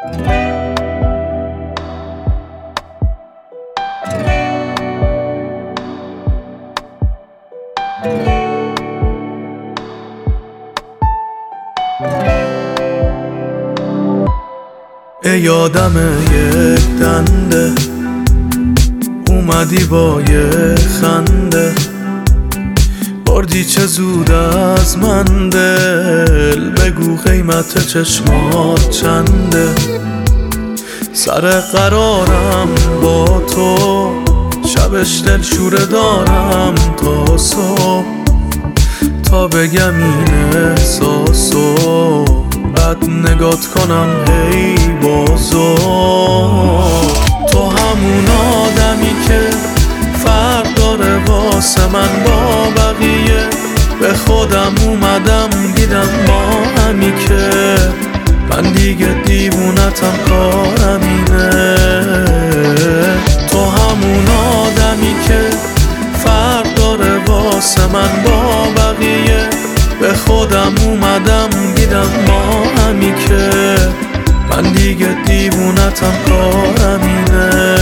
ای آدم یک دنده اومدی با یه خنده بردی چه زود از من دل بگو قیمت چشمات چنده سر قرارم با تو شبش دل شوره دارم تا صبح تا بگم این احساسو بعد نگات کنم هی بازو تو همون آدمی که فرق داره واسه من با بقیه به خودم اومدم دیدم با همی که من دیگه دیوونتم کارم اینه تو همون آدمی که فرق داره واسه من با بقیه به خودم اومدم دیدم ما همی که من دیگه دیوونتم کارم اینه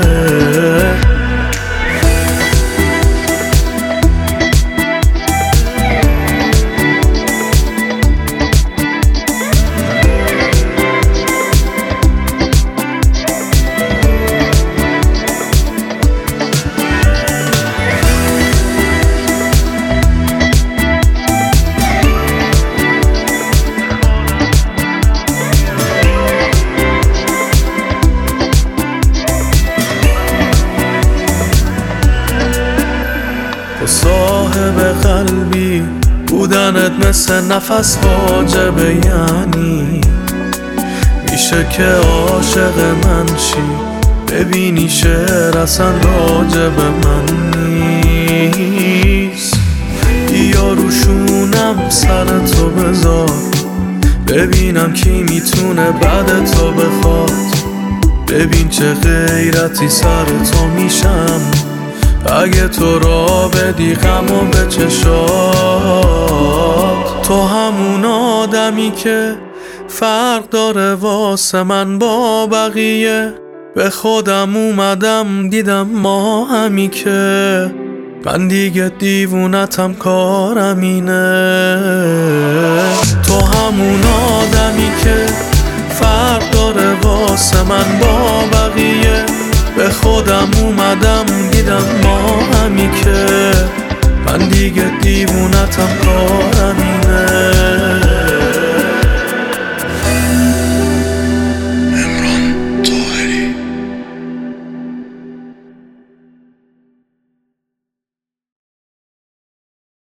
تو صاحب قلبی بودنت مثل نفس واجبه یعنی میشه که عاشق من چی ببینی شعر اصلا راجب من نیست یا روشونم سر تو بذار ببینم کی میتونه بعد تو بخواد ببین چه غیرتی سر تو میشم اگه تو را بدی غمو به چشات تو همون آدمی که فرق داره واسه من با بقیه به خودم اومدم دیدم ما همی که من دیگه دیوونتم کارم اینه تو همون آدمی که فرق داره واسه من با بقیه به خودم اومدم دیدم ما همی که من دیگه دیوونتم کارم اینه